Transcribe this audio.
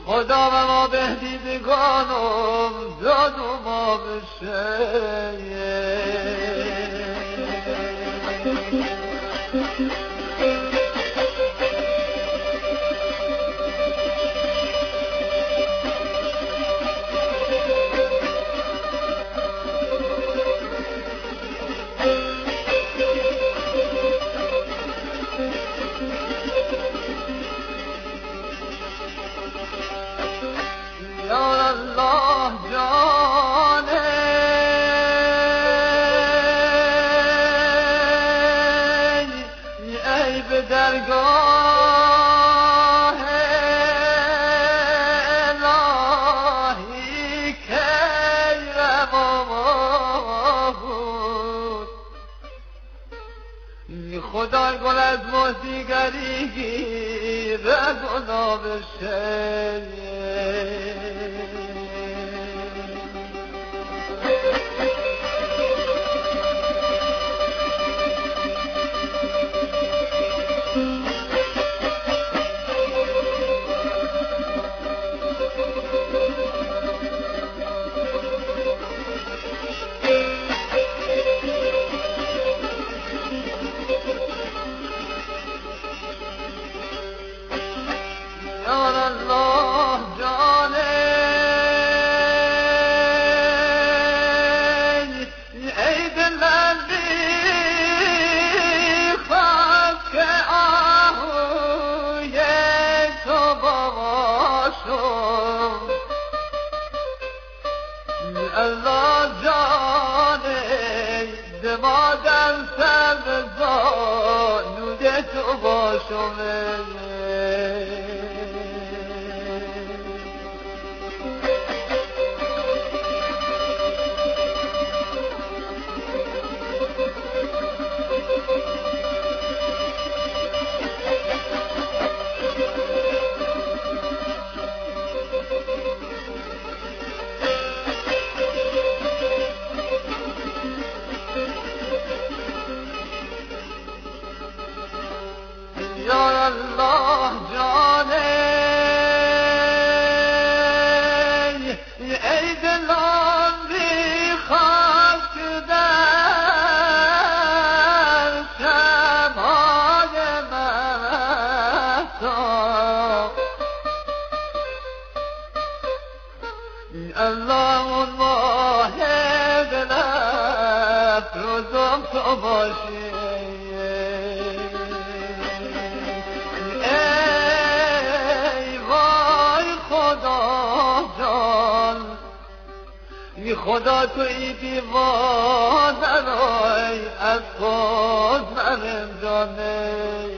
خدا و ما به دیدگانم داد و ما بشه یا الله جانه ای به درگاه الهی کی روا بود خدا گل از مهدیگری رگنا بشه یا الله جانه ای دلم بیخواد که آهوی تو باشم الله جانه دماغم سر زانود تو باشم یا الله جانه ای دلم بیخواد که در شب‌های مهتاب الله اون ماه دل افروزم تو باشی خدا توی دیوانه رای از خود من جانه